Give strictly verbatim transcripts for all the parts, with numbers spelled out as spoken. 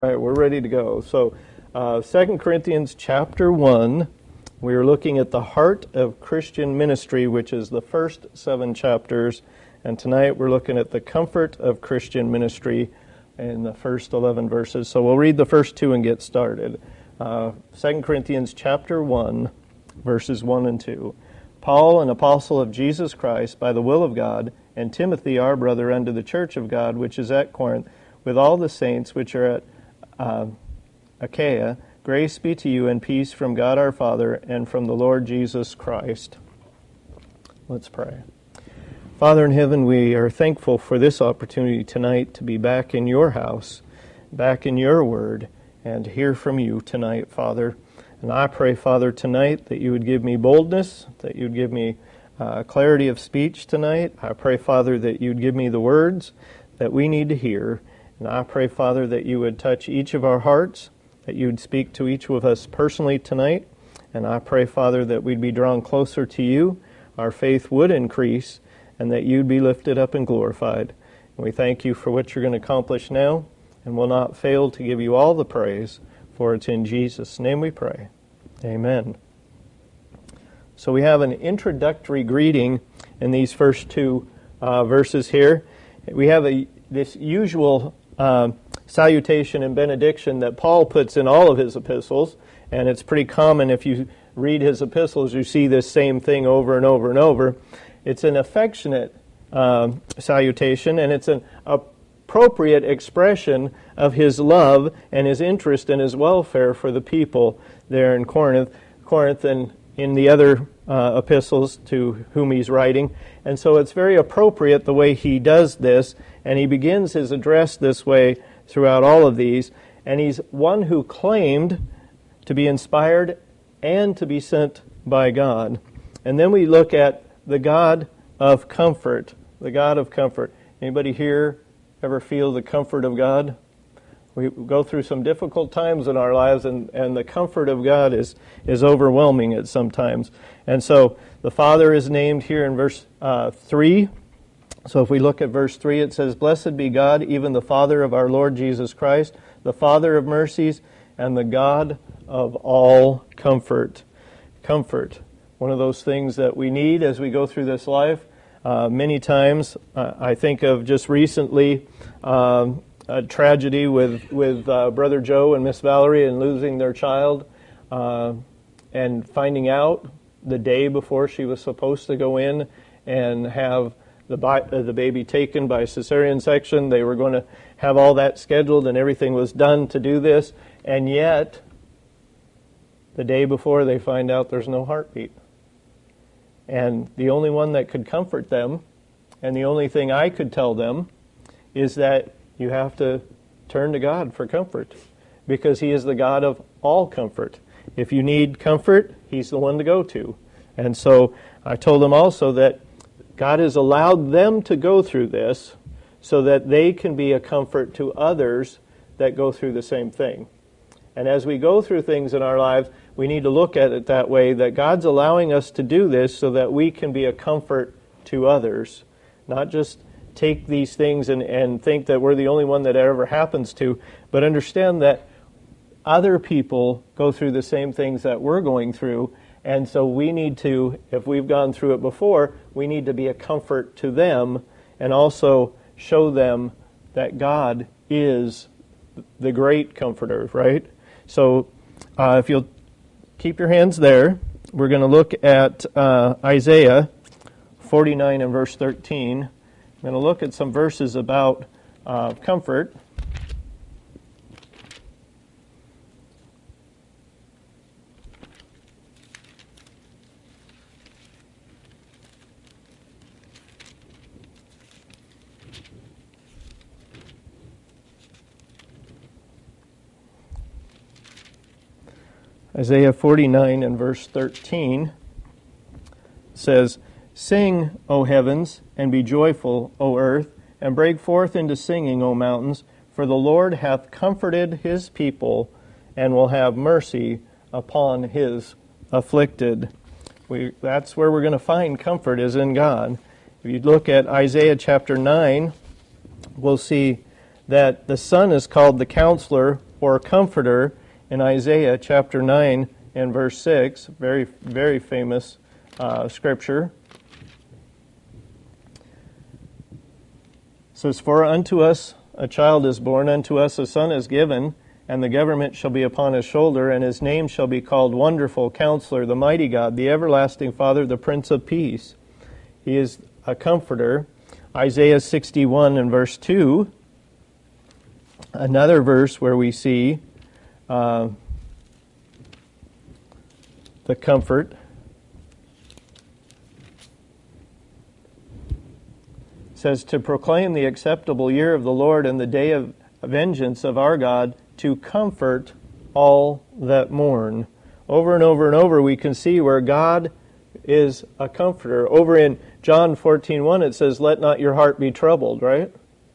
All right, we're ready to go. So, uh, Second Corinthians chapter one, we are looking at the heart of Christian ministry, which is the first seven chapters. And tonight we're looking at the comfort of Christian ministry in the first eleven verses. So we'll read the first two and get started. Uh, Second Corinthians chapter one, verses one and two. Paul, an apostle of Jesus Christ, by the will of God, and Timothy, our brother, unto the church of God, which is at Corinth, with all the saints which are at Uh, Achaia, grace be to you and peace from God our Father and from the Lord Jesus Christ. Let's pray. Father in heaven, we are thankful for this opportunity tonight to be back in your house, back in your word, and to hear from you tonight, Father. And I pray, Father, tonight that you would give me boldness, that you would give me uh, clarity of speech tonight. I pray, Father, that you would give me the words that we need to hear. And I pray, Father, that you would touch each of our hearts, that you would speak to each of us personally tonight. And I pray, Father, that we'd be drawn closer to you, our faith would increase, and that you'd be lifted up and glorified. And we thank you for what you're going to accomplish now, and will not fail to give you all the praise, for it's in Jesus' name we pray. Amen. So we have an introductory greeting in these first two uh, verses here. We have a this usual Uh, salutation and benediction that Paul puts in all of his epistles, and it's pretty common if you read his epistles, you see this same thing over and over and over. It's an affectionate uh, salutation, and it's an appropriate expression of his love and his interest and his welfare for the people there in Corinth, Corinth and in the other uh, epistles to whom he's writing. And so it's very appropriate the way he does this, and he begins his address this way throughout all of these. And he's one who claimed to be inspired and to be sent by God. And then we look at the God of comfort, the God of comfort. Anybody here ever feel the comfort of God? We go through some difficult times in our lives, and, and the comfort of God is, is overwhelming at some times. And so the Father is named here in verse uh, three. So if we look at verse three, it says, Blessed be God, even the Father of our Lord Jesus Christ, the Father of mercies, and the God of all comfort. Comfort, one of those things that we need as we go through this life. Uh, many times, uh, I think of just recently, um, a tragedy with, with uh, Brother Joe and Miss Valerie and losing their child, uh, and finding out the day before she was supposed to go in and have the, bi- uh, the baby taken by cesarean section. They were going to have all that scheduled and everything was done to do this, and yet the day before they find out there's no heartbeat. And the only one that could comfort them, and the only thing I could tell them, is that you have to turn to God for comfort, because He is the God of all comfort. If you need comfort, He's the one to go to. And so I told them also that God has allowed them to go through this so that they can be a comfort to others that go through the same thing. And as we go through things in our lives, we need to look at it that way, that God's allowing us to do this so that we can be a comfort to others, not just take these things and, and think that we're the only one that it ever happens to, but understand that other people go through the same things that we're going through, and so we need to, if we've gone through it before, we need to be a comfort to them and also show them that God is the great comforter, right? So uh, if you'll keep your hands there, we're going to look at uh, Isaiah forty-nine and verse thirteen. I'm going to look at some verses about uh, comfort. Isaiah forty-nine and verse thirteen says, Sing, O heavens, and be joyful, O earth, and break forth into singing, O mountains, for the Lord hath comforted His people, and will have mercy upon His afflicted. We, that's where we're going to find comfort, is in God. If you look at Isaiah chapter nine, we'll see that the Son is called the Counselor, or comforter in Isaiah chapter nine and verse six, very, very famous uh, scripture. It says, "For unto us a child is born, unto us a son is given, and the government shall be upon his shoulder, and his name shall be called Wonderful Counselor, the Mighty God, the Everlasting Father, the Prince of Peace." He is a comforter. Isaiah sixty-one and verse two, another verse where we see uh, the comfort. It says, "To proclaim the acceptable year of the Lord and the day of vengeance of our God, to comfort all that mourn." Over and over and over we can see where God is a comforter. Over in John fourteen one it says, "Let not your heart be troubled," right?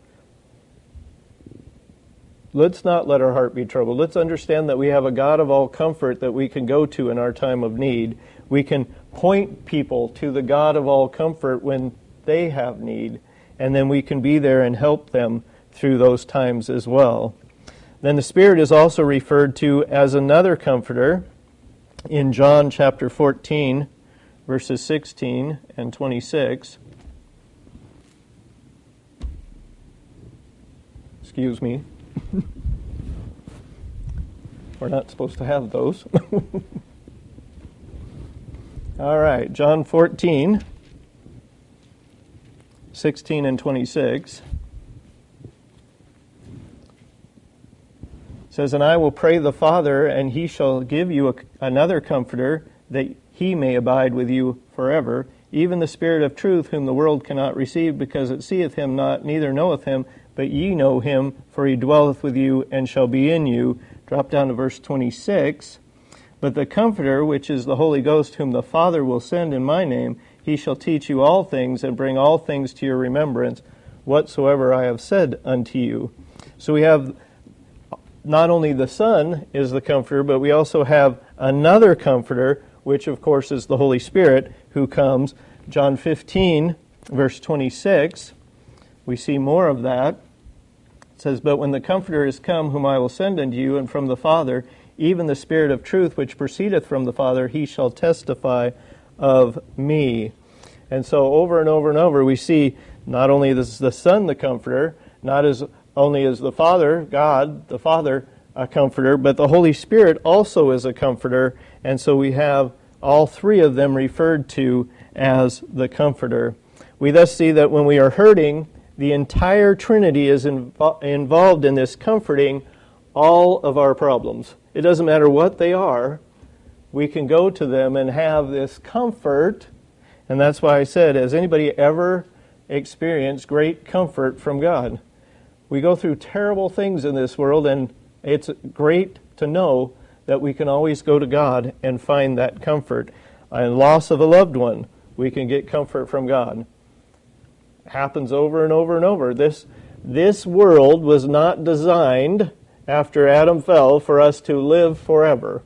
Let's not let our heart be troubled. Let's understand that we have a God of all comfort that we can go to in our time of need. We can point people to the God of all comfort when they have need, and then we can be there and help them through those times as well. Then the Spirit is also referred to as another comforter in John chapter fourteen, verses sixteen and twenty-six. Excuse me. We're not supposed to have those. All right, John fourteen, sixteen and twenty-six. It says, "And I will pray the Father, and he shall give you a, another comforter, that he may abide with you forever, even the Spirit of truth, whom the world cannot receive, because it seeth him not, neither knoweth him, but ye know him, for he dwelleth with you, and shall be in you." Drop down to verse twenty-six. "But the Comforter, which is the Holy Ghost, whom the Father will send in my name, he shall teach you all things, and bring all things to your remembrance, whatsoever I have said unto you." So we have not only the Son is the Comforter, but we also have another Comforter, which of course is the Holy Spirit, who comes. John fifteen, verse twenty-six, we see more of that. It says, "But when the Comforter is come, whom I will send unto you, and from the Father, even the Spirit of truth, which proceedeth from the Father, he shall testify of me." And so over and over and over we see not only is the Son the Comforter, not as only is the Father, God, the Father, a Comforter, but the Holy Spirit also is a Comforter. And so we have all three of them referred to as the Comforter. We thus see that when we are hurting, the entire Trinity is invo- involved in this comforting all of our problems. It doesn't matter what they are, we can go to them and have this comfort. And that's why I said, has anybody ever experienced great comfort from God? We go through terrible things in this world, and it's great to know that we can always go to God and find that comfort. In loss of a loved one, we can get comfort from God. It happens over and over and over. This, this world was not designed after Adam fell for us to live forever.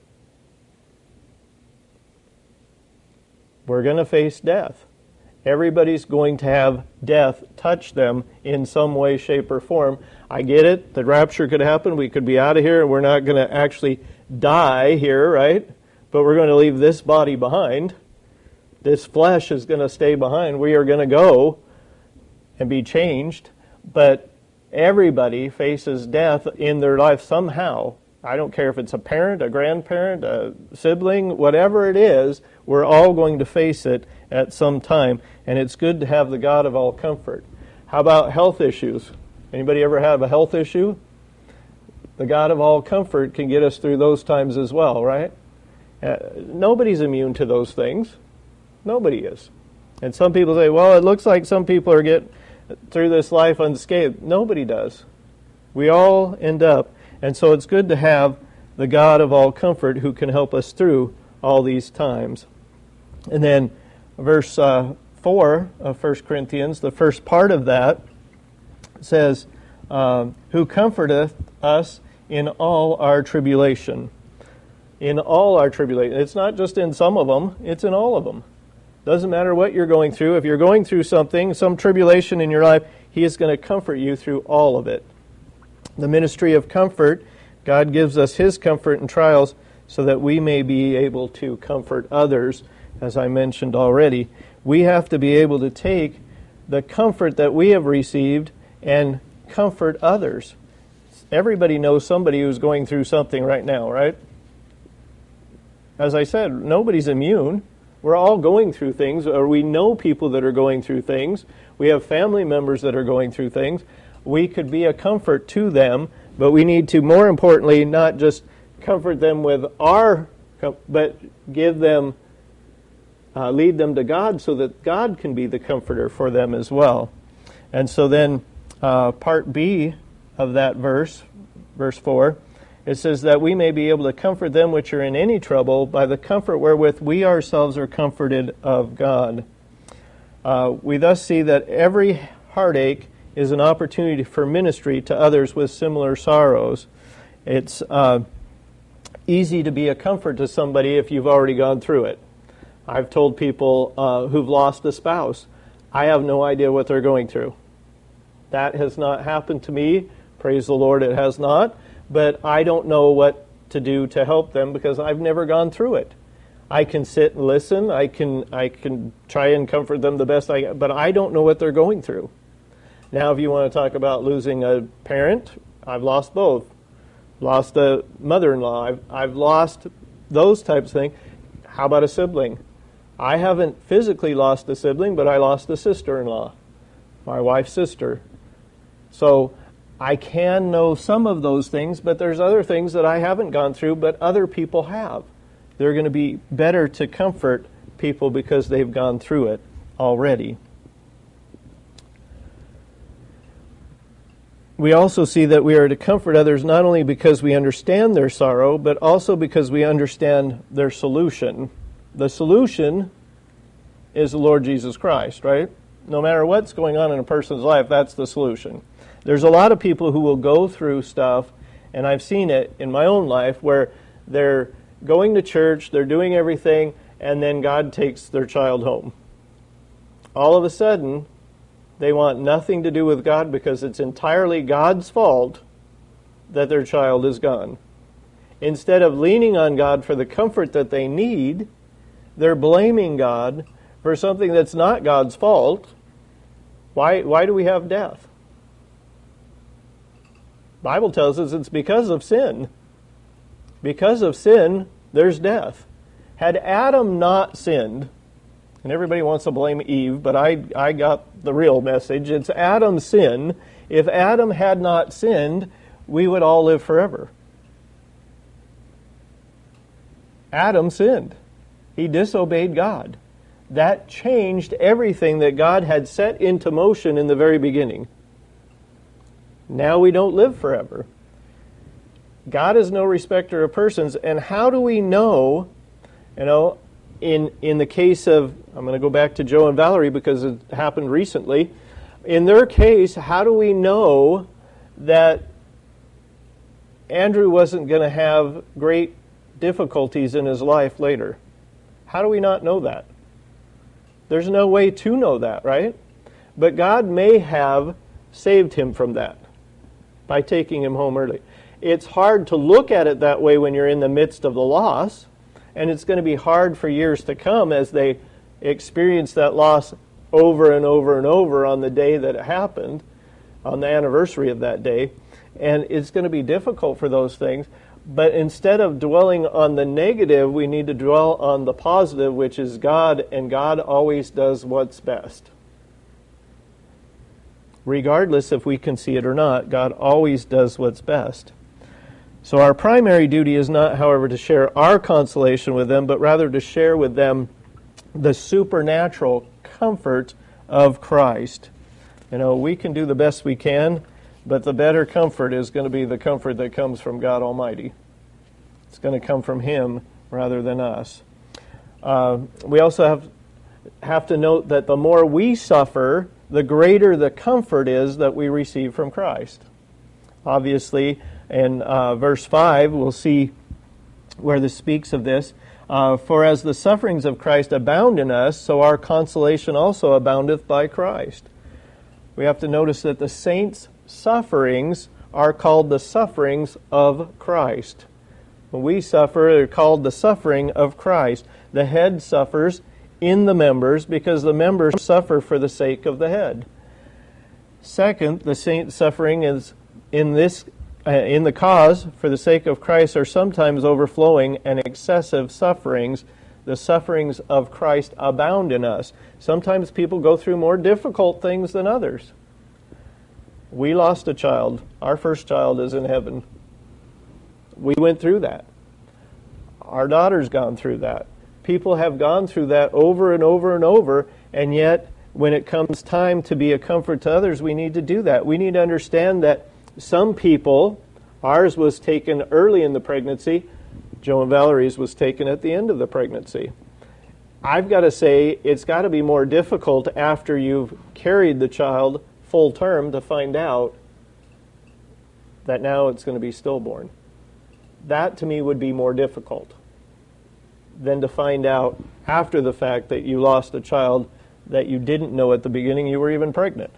We're going to face death. Everybody's going to have death touch them in some way, shape, or form. I get it. The rapture could happen. We could be out of here, and we're not going to actually die here, right? But we're going to leave this body behind. This flesh is going to stay behind. We are going to go and be changed. But everybody faces death in their life somehow. I don't care if it's a parent, a grandparent, a sibling, whatever it is, we're all going to face it at some time. And it's good to have the God of all comfort. How about health issues? Anybody ever have a health issue? The God of all comfort can get us through those times as well, right? Uh, nobody's immune to those things. Nobody is. And some people say, well, it looks like some people are getting through this life unscathed. Nobody does. We all end up. And so it's good to have the God of all comfort who can help us through all these times. And then verse uh, four of First Corinthians, the first part of that says, uh, who comforteth us in all our tribulation. In all our tribulation. It's not just in some of them, it's in all of them. Doesn't matter what you're going through. If you're going through something, some tribulation in your life, He is going to comfort you through all of it. The ministry of comfort God gives us His comfort in trials so that we may be able to comfort others, as I mentioned already. We have to be able to take the comfort that we have received and comfort others. Everybody knows somebody who's going through something right now, right? As I said, nobody's immune. We're all going through things, or we know people that are going through things. We have family members that are going through things. We could be a comfort to them, but we need to, more importantly, not just comfort them with our, but give them, uh, lead them to God so that God can be the comforter for them as well. And so then, uh, part B of that verse, verse four, it says that we may be able to comfort them which are in any trouble by the comfort wherewith we ourselves are comforted of God. Uh, we thus see that every heartache is an opportunity for ministry to others with similar sorrows. It's uh, easy to be a comfort to somebody if you've already gone through it. I've told people uh, who've lost a spouse, I have no idea what they're going through. That has not happened to me. Praise the Lord, it has not. But I don't know what to do to help them because I've never gone through it. I can sit and listen. I can I can try and comfort them the best I can, but I don't know what they're going through. Now, if you want to talk about losing a parent, I've lost both. Lost a mother-in-law. I've, I've lost those types of things. How about a sibling? I haven't physically lost a sibling, but I lost a sister-in-law, my wife's sister. So I can know some of those things, but there's other things that I haven't gone through, but other people have. They're going to be better to comfort people because they've gone through it already. We also see that we are to comfort others not only because we understand their sorrow, but also because we understand their solution. The solution is the Lord Jesus Christ, right? No matter what's going on in a person's life, that's the solution. There's a lot of people who will go through stuff, and I've seen it in my own life, where they're going to church, they're doing everything, and then God takes their child home. All of a sudden, they want nothing to do with God because it's entirely God's fault that their child is gone. Instead of leaning on God for the comfort that they need, they're blaming God for something that's not God's fault. Why, why do we have death? The Bible tells us it's because of sin. Because of sin, there's death. Had Adam not sinned, and everybody wants to blame Eve, but I, I got the real message. It's Adam's sin. If Adam had not sinned, we would all live forever. Adam sinned. He disobeyed God. That changed everything that God had set into motion in the very beginning. Now we don't live forever. God is no respecter of persons. And how do we know, you know, in in the case of, I'm going to go back to Joe and Valerie because it happened recently. In their case, how do we know that Andrew wasn't going to have great difficulties in his life later? How do we not know that? There's no way to know that, right? But God may have saved him from that by taking him home early. It's hard to look at it that way when you're in the midst of the loss, and it's going to be hard for years to come as they experience that loss over and over and over on the day that it happened, on the anniversary of that day. And it's going to be difficult for those things. But instead of dwelling on the negative, we need to dwell on the positive, which is God, and God always does what's best. Regardless if we can see it or not, God always does what's best. So our primary duty is not, however, to share our consolation with them, but rather to share with them the supernatural comfort of Christ. You know, we can do the best we can, but the better comfort is going to be the comfort that comes from God Almighty. It's going to come from Him rather than us. Uh, we also have, have to note that the more we suffer, the greater the comfort is that we receive from Christ. Obviously, in uh, verse five, we'll see where this speaks of this. Uh, For as the sufferings of Christ abound in us, so our consolation also aboundeth by Christ. We have to notice that the saints' sufferings are called the sufferings of Christ. When we suffer, they're called the suffering of Christ. The head suffers in the members because the members suffer for the sake of the head. Second, the saint suffering is in this uh, in the cause for the sake of Christ are sometimes overflowing and excessive sufferings. The sufferings of Christ abound in us. Sometimes people go through more difficult things than others. We lost a child. Our first child is in heaven. We went through that. Our daughter's gone through that. People have gone through that over and over and over, and yet when it comes time to be a comfort to others, we need to do that. We need to understand that some people, ours was taken early in the pregnancy, Joe and Valerie's was taken at the end of the pregnancy. I've got to say, it's got to be more difficult after you've carried the child full term to find out that now it's going to be stillborn. That to me would be more difficult than to find out after the fact that you lost a child that you didn't know at the beginning you were even pregnant.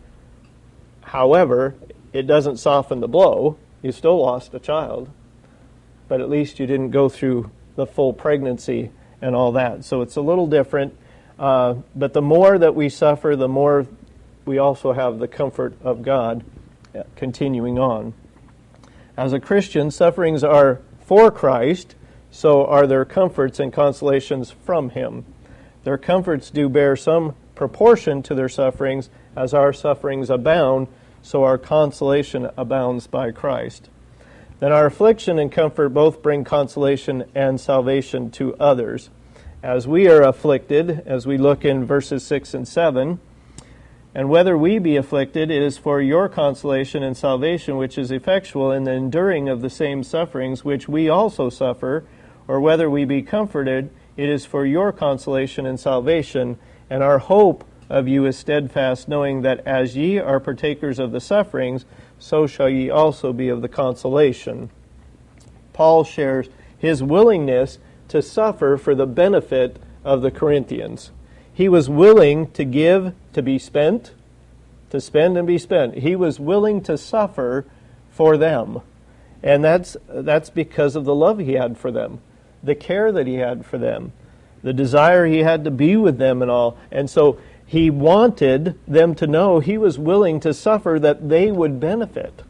However, it doesn't soften the blow. You still lost a child, but at least you didn't go through the full pregnancy and all that. So it's a little different, uh, but the more that we suffer, the more we also have the comfort of God continuing on. As a Christian, sufferings are for Christ, so are their comforts and consolations from Him. Their comforts do bear some proportion to their sufferings, as our sufferings abound, so our consolation abounds by Christ. Then our affliction and comfort both bring consolation and salvation to others. As we are afflicted, as we look in verses six and seven, and whether we be afflicted, it is for your consolation and salvation which is effectual in the enduring of the same sufferings which we also suffer, or whether we be comforted, it is for your consolation and salvation, and our hope of you is steadfast, knowing that as ye are partakers of the sufferings, so shall ye also be of the consolation. Paul shares his willingness to suffer for the benefit of the Corinthians. He was willing to give to be spent, to spend and be spent. He was willing to suffer for them. And that's that's because of the love he had for them, the care that he had for them, the desire he had to be with them and all. And so he wanted them to know he was willing to suffer that they would benefit.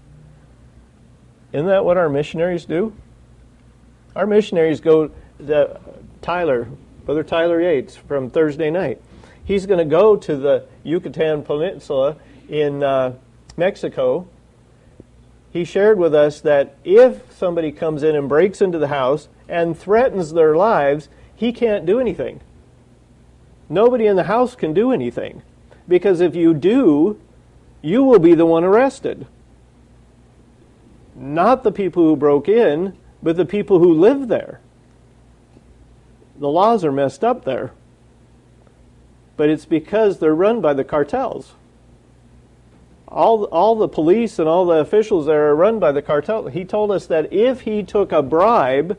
Isn't that what our missionaries do? Our missionaries go to Tyler, Brother Tyler Yates from Thursday night. He's going to go to the Yucatan Peninsula in uh, Mexico. He shared with us that if somebody comes in and breaks into the house and threatens their lives, he can't do anything. Nobody in the house can do anything, because if you do, you will be the one arrested. Not the people who broke in, but the people who live there. The laws are messed up there. But it's because they're run by the cartels. All, all the police and all the officials there are run by the cartel. He told us that if he took a bribe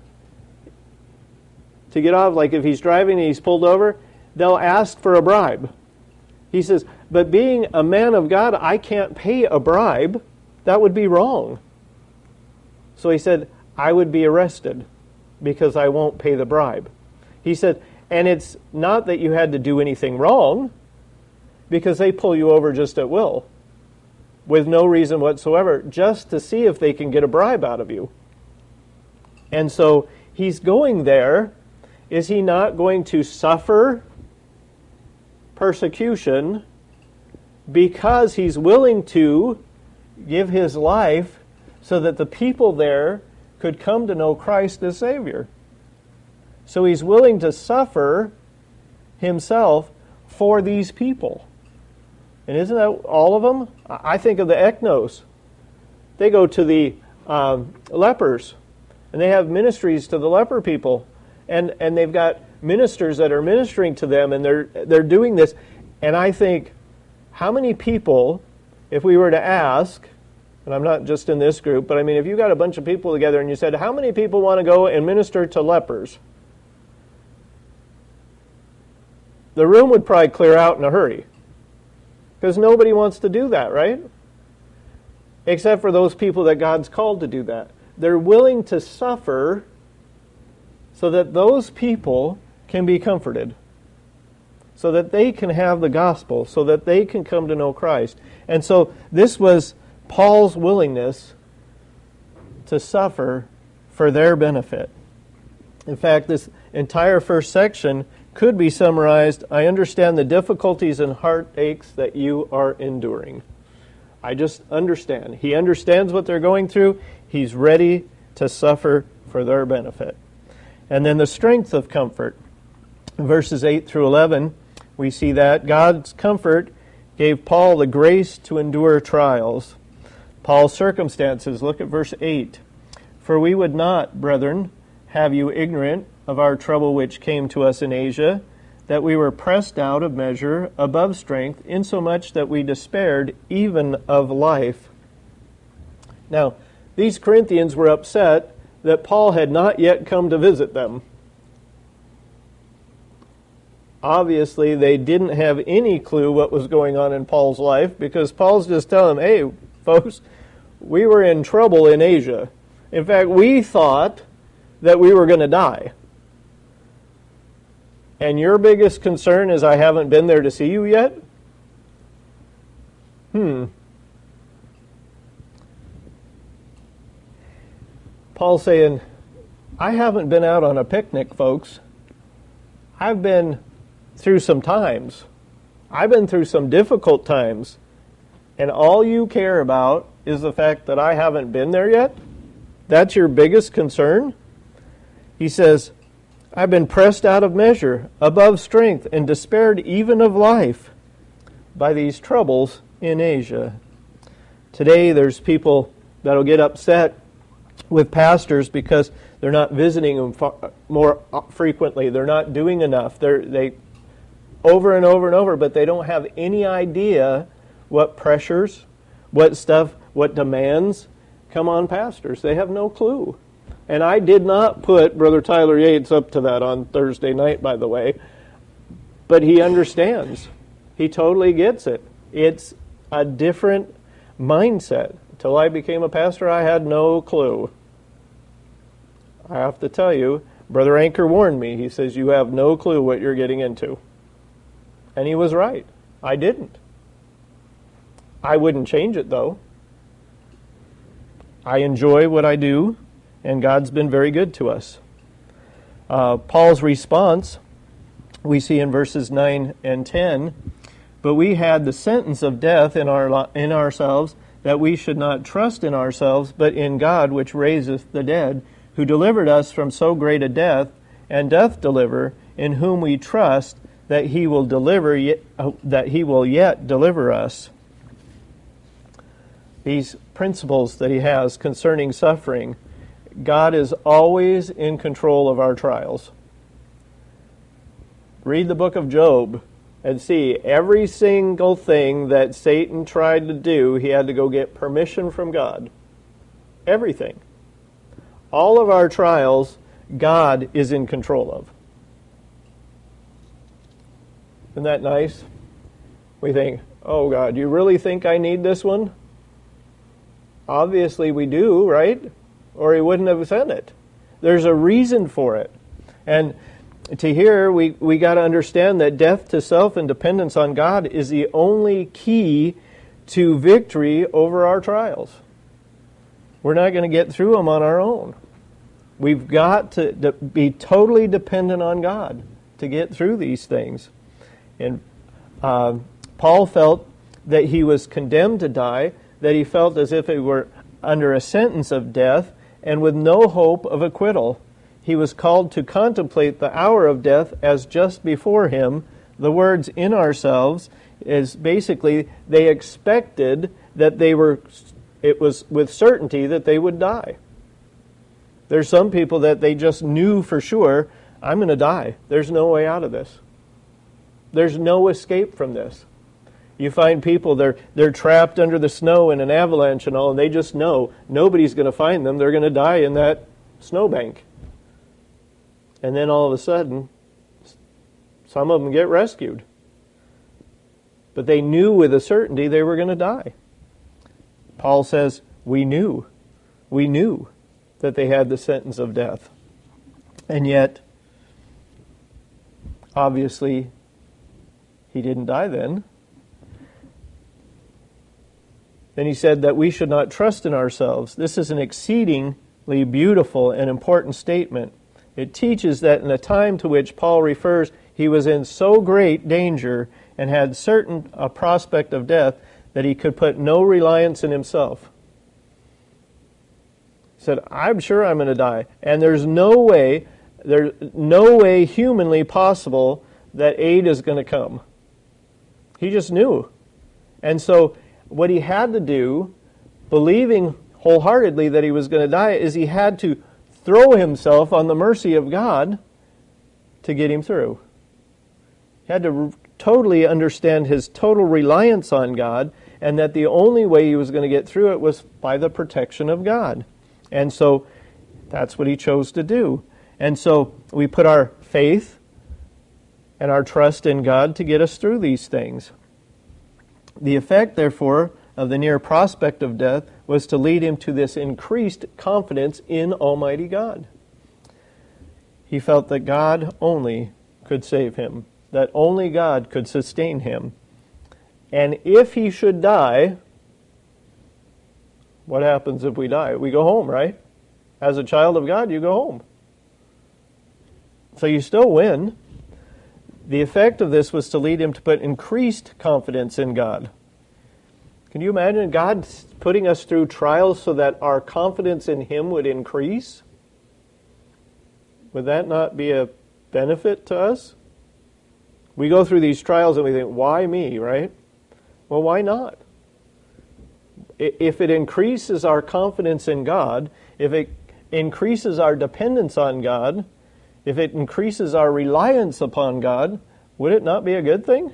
to get off, like if he's driving and he's pulled over, they'll ask for a bribe. He says, but being a man of God, I can't pay a bribe. That would be wrong. So he said, I would be arrested because I won't pay the bribe. He said, and it's not that you had to do anything wrong, because they pull you over just at will, with no reason whatsoever, just to see if they can get a bribe out of you. And so he's going there. Is he not going to suffer persecution because he's willing to give his life so that the people there could come to know Christ as Savior? So he's willing to suffer himself for these people. And isn't that all of them? I think of the eknos. They go to the um, lepers, and they have ministries to the leper people. And, and they've got ministers that are ministering to them, and they're they're doing this. And I think, how many people, if we were to ask, and I'm not just in this group, but I mean, if you got a bunch of people together and you said, how many people want to go and minister to lepers? The room would probably clear out in a hurry, because nobody wants to do that, right? except for those people that God's called to do that. They're willing to suffer so that those people can be comforted, so that they can have the gospel, so that they can come to know Christ. And so this was Paul's willingness to suffer for their benefit. In fact, this entire first section could be summarized, I understand the difficulties and heartaches that you are enduring. I just understand. He understands what they're going through. He's ready to suffer for their benefit. And then the strength of comfort. Verses eight through eleven, we see that God's comfort gave Paul the grace to endure trials. Paul's circumstances, look at verse eight. For we would not, brethren, have you ignorant of our trouble which came to us in Asia, that we were pressed out of measure, above strength, insomuch that we despaired even of life. Now, these Corinthians were upset that Paul had not yet come to visit them. Obviously, they didn't have any clue what was going on in Paul's life, because Paul's just telling them, hey, folks, we were in trouble in Asia. In fact, we thought that we were going to die. And your biggest concern is I haven't been there to see you yet? Hmm. Paul's saying, I haven't been out on a picnic, folks. I've been through some times. I've been through some difficult times. And all you care about is the fact that I haven't been there yet? That's your biggest concern? He says, I've been pressed out of measure, above strength, and despaired even of life by these troubles in Asia. Today there's people that'll get upset with pastors because they're not visiting them far, more frequently. They're not doing enough. They're, they over and over and over, but they don't have any idea what pressures, what stuff, what demands come on pastors. They have no clue. And I did not put Brother Tyler Yates up to that on Thursday night, by the way. But he understands. He totally gets it. It's a different mindset. Until I became a pastor, I had no clue. I have to tell you, Brother Anchor warned me. He says, you have no clue what you're getting into. And he was right. I didn't. I wouldn't change it, though. I enjoy what I do, and God's been very good to us. Uh, Paul's response, we see in verses nine and ten, but we had the sentence of death in our in ourselves, that we should not trust in ourselves, but in God which raiseth the dead, who delivered us from so great a death, and doth deliver, in whom we trust that he will deliver, yet, uh, that he will yet deliver us. These principles that he has concerning suffering, God is always in control of our trials. Read the book of Job and see every single thing that Satan tried to do, he had to go get permission from God. Everything. All of our trials, God is in control of. Isn't that nice? We think, oh God, you really think I need this one? Obviously we do, right? Or he wouldn't have sent it. There's a reason for it. And to here, we, we got to understand that death to self and dependence on God is the only key to victory over our trials. We're not going to get through them on our own. We've got to de- be totally dependent on God to get through these things. And uh, Paul felt that he was condemned to die, that he felt as if he were under a sentence of death, and with no hope of acquittal. He was called to contemplate the hour of death as just before him. The words in ourselves is basically they expected that they were, it was with certainty that they would die. There's some people that they just knew for sure, I'm going to die. There's no way out of this. There's no escape from this. You find people, they're they're trapped under the snow in an avalanche and all, and they just know nobody's going to find them. They're going to die in that snowbank. And then all of a sudden, some of them get rescued. But they knew with a certainty they were going to die. Paul says, we knew. We knew that they had the sentence of death. And yet, obviously, he didn't die then. Then he said that we should not trust in ourselves. This is an exceedingly beautiful and important statement. It teaches that in the time to which Paul refers, he was in so great danger and had certain a prospect of death that he could put no reliance in himself. He said, I'm sure I'm going to die. And there's no way, there's no way humanly possible that aid is going to come. He just knew. And so what he had to do, believing wholeheartedly that he was going to die, is he had to throw himself on the mercy of God to get him through. He had to totally understand his total reliance on God, and that the only way he was going to get through it was by the protection of God. And so that's what he chose to do. And so we put our faith and our trust in God to get us through these things. The effect, therefore, of the near prospect of death was to lead him to this increased confidence in Almighty God. He felt that God only could save him, that only God could sustain him. And if he should die, what happens if we die? We go home, right? As a child of God, you go home. So you still win. The effect of this was to lead him to put increased confidence in God. Can you imagine God putting us through trials so that our confidence in Him would increase? Would that not be a benefit to us? We go through these trials and we think, why me, right? Well, why not? If it increases our confidence in God, if it increases our dependence on God, if it increases our reliance upon God, would it not be a good thing?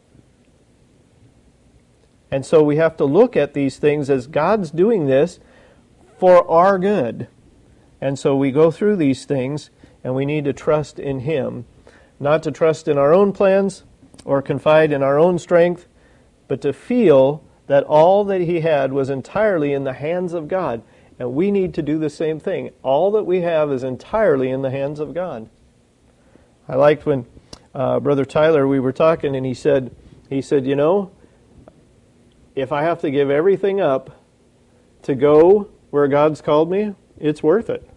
And so we have to look at these things as God's doing this for our good. And so we go through these things and we need to trust in Him. Not to trust in our own plans or confide in our own strength, but to feel that all that he had was entirely in the hands of God. And we need to do the same thing. All that we have is entirely in the hands of God. I liked when uh, Brother Tyler, we were talking, and he said, he said, you know, if I have to give everything up to go where God's called me, it's worth it.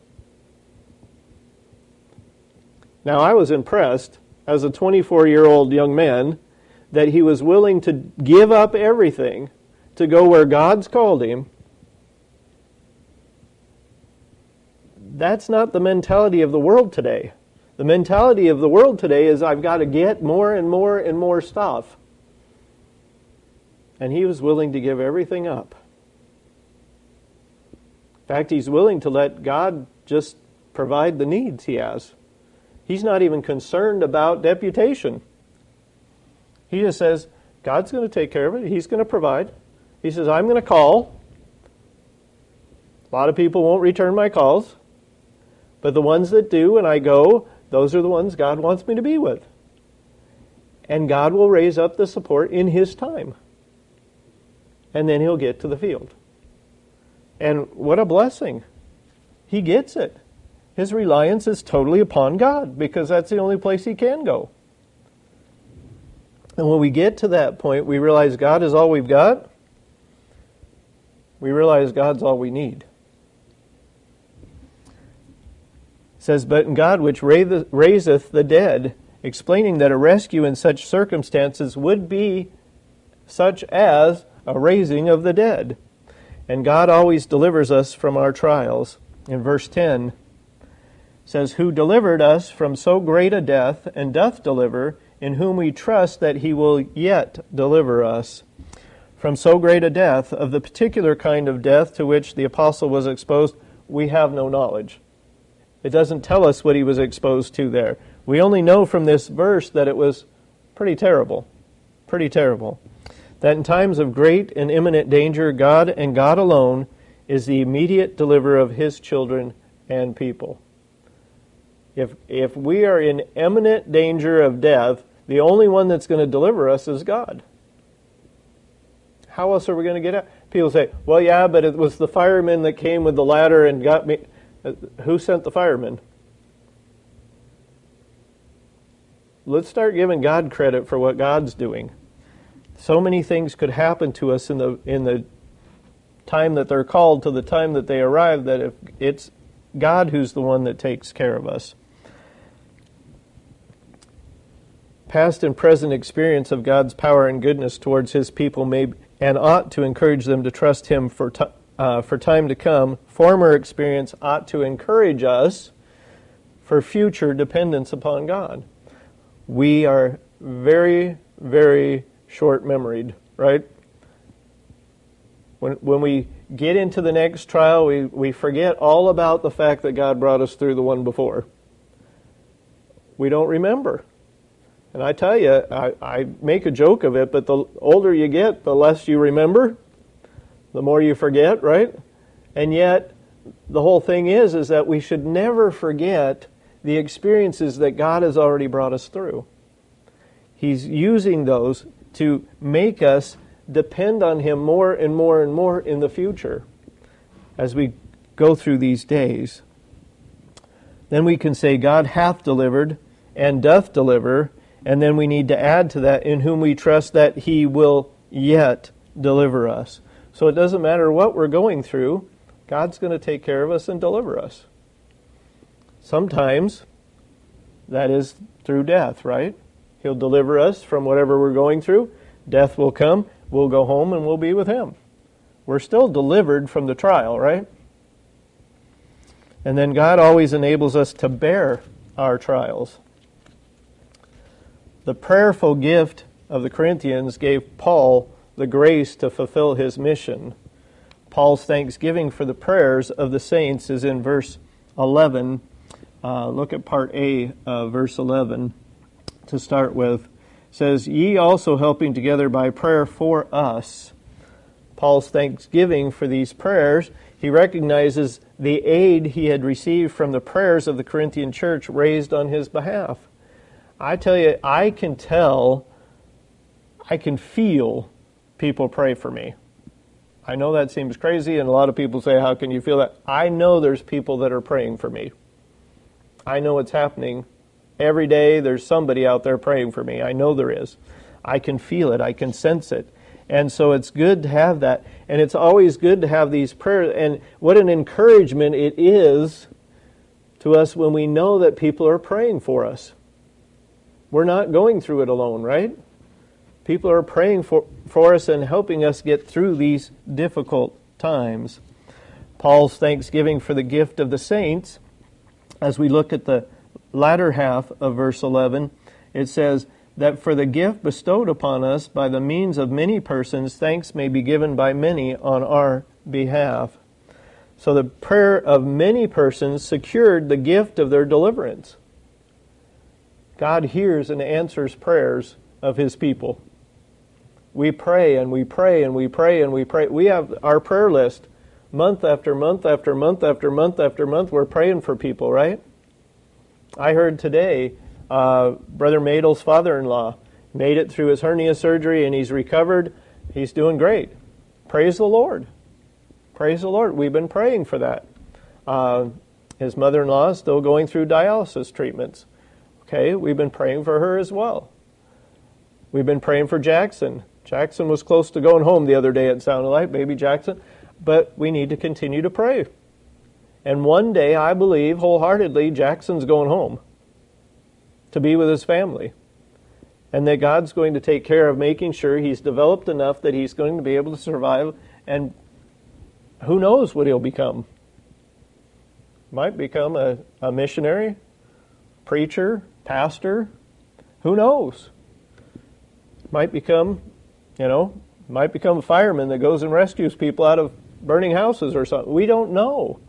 Now, I was impressed as a twenty-four-year-old young man that he was willing to give up everything to go where God's called him. That's not the mentality of the world today. The mentality of the world today is I've got to get more and more and more stuff. And he was willing to give everything up. In fact, he's willing to let God just provide the needs he has. He's not even concerned about deputation. He just says, God's going to take care of it. He's going to provide. He says, I'm going to call. A lot of people won't return my calls. But the ones that do, and I go, those are the ones God wants me to be with. And God will raise up the support in His time. And then He'll get to the field. And what a blessing. He gets it. His reliance is totally upon God, because that's the only place he can go. And when we get to that point, we realize God is all we've got. We realize God's all we need. It says, but in God which raiseth the dead, explaining that a rescue in such circumstances would be such as a raising of the dead. And God always delivers us from our trials. In verse ten, it says, who delivered us from so great a death, and doth deliver, in whom we trust that He will yet deliver us. From so great a death, of the particular kind of death to which the apostle was exposed, we have no knowledge. It doesn't tell us what he was exposed to there. We only know from this verse that it was pretty terrible. Pretty terrible. That in times of great and imminent danger, God and God alone is the immediate deliverer of His children and people. If if we are in imminent danger of death, the only one that's going to deliver us is God. How else are we going to get out? People say, well, yeah, but it was the firemen that came with the ladder and got me. Who sent the firemen? Let's start giving God credit for what God's doing. So many things could happen to us in the in the time that they're called to the time that they arrive, that if it's God who's the one that takes care of us. Past and present experience of God's power and goodness towards His people may and ought to encourage them to trust Him for t- uh, for time to come. Former experience ought to encourage us for future dependence upon God. We are very, very short-memoried, right? When when we get into the next trial, we, we forget all about the fact that God brought us through the one before. We don't remember. And I tell you, I, I make a joke of it, but the older you get, the less you remember, the more you forget, right? And yet, the whole thing is, is that we should never forget the experiences that God has already brought us through. He's using those to make us depend on Him more and more and more in the future as we go through these days. Then we can say, God hath delivered and doth deliver, and then we need to add to that, in whom we trust that He will yet deliver us. So it doesn't matter what we're going through, God's going to take care of us and deliver us. Sometimes that is through death, right? He'll deliver us from whatever we're going through. Death will come, we'll go home, and we'll be with Him. We're still delivered from the trial, right? And then God always enables us to bear our trials. The prayerful gift of the Corinthians gave Paul the grace to fulfill his mission. Paul's thanksgiving for the prayers of the saints is in verse eleven. Uh, look at part A, uh, verse eleven, to start with. It says, ye also helping together by prayer for us. Paul's thanksgiving for these prayers, he recognizes the aid he had received from the prayers of the Corinthian church raised on his behalf. I tell you, I can tell, I can feel people pray for me. I know that seems crazy, and a lot of people say, how can you feel that? I know there's people that are praying for me. I know it's happening. Every day there's somebody out there praying for me. I know there is. I can feel it. I can sense it. And so it's good to have that. And it's always good to have these prayers. And what an encouragement it is to us when we know that people are praying for us. We're not going through it alone, right? People are praying for, for us and helping us get through these difficult times. Paul's thanksgiving for the gift of the saints, as we look at the latter half of verse eleven, it says that for the gift bestowed upon us by the means of many persons, thanks may be given by many on our behalf. So the prayer of many persons secured the gift of their deliverance. God hears and answers prayers of His people. We pray and we pray and we pray and we pray. We have our prayer list month after month after month after month after month. We're praying for people, right? I heard today uh, Brother Madel's father-in-law made it through his hernia surgery and he's recovered. He's doing great. Praise the Lord. Praise the Lord. We've been praying for that. Uh, his mother-in-law is still going through dialysis treatments. Okay, we've been praying for her as well. We've been praying for Jackson. Jackson was close to going home the other day, it sounded like, baby Jackson. But we need to continue to pray. And one day, I believe wholeheartedly, Jackson's going home to be with his family. And that God's going to take care of making sure he's developed enough that he's going to be able to survive. And who knows what he'll become. Might become a, a missionary, preacher, pastor. Who knows? Might become, you know, might become a fireman that goes and rescues people out of burning houses or something. We don't know.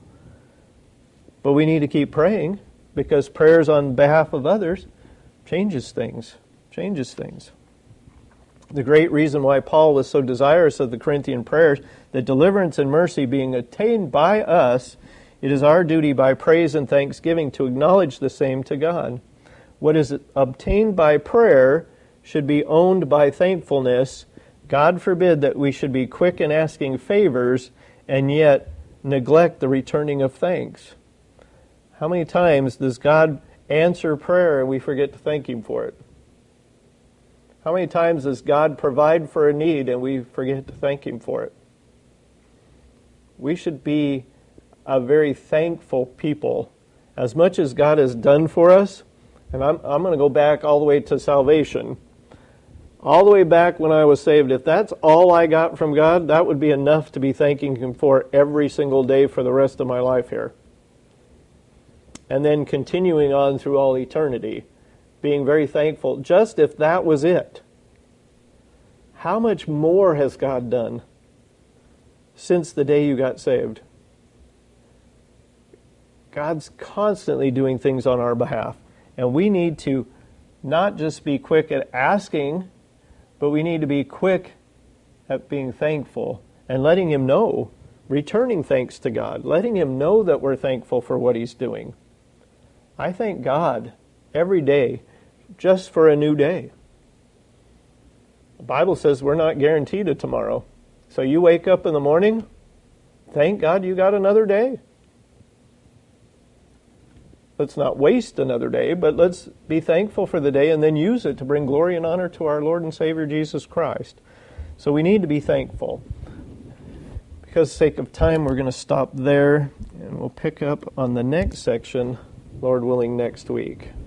But we need to keep praying, because prayers on behalf of others changes things, changes things. The great reason why Paul was so desirous of the Corinthian prayers, that deliverance and mercy being attained by us, it is our duty by praise and thanksgiving to acknowledge the same to God. What is obtained by prayer should be owned by thankfulness, God forbid that we should be quick in asking favors and yet neglect the returning of thanks. How many times does God answer prayer and we forget to thank Him for it? How many times does God provide for a need and we forget to thank Him for it? We should be a very thankful people. As much as God has done for us, and I'm, I'm going to go back all the way to salvation, all the way back when I was saved, if that's all I got from God, that would be enough to be thanking Him for every single day for the rest of my life here. And then continuing on through all eternity, being very thankful, just if that was it. How much more has God done since the day you got saved? God's constantly doing things on our behalf. And we need to not just be quick at asking, but we need to be quick at being thankful and letting Him know, returning thanks to God, letting Him know that we're thankful for what He's doing. I thank God every day just for a new day. The Bible says we're not guaranteed a tomorrow. So you wake up in the morning, thank God you got another day. Let's not waste another day, but let's be thankful for the day and then use it to bring glory and honor to our Lord and Savior Jesus Christ. So we need to be thankful. Because for the sake of time, we're going to stop there, and we'll pick up on the next section, Lord willing, next week.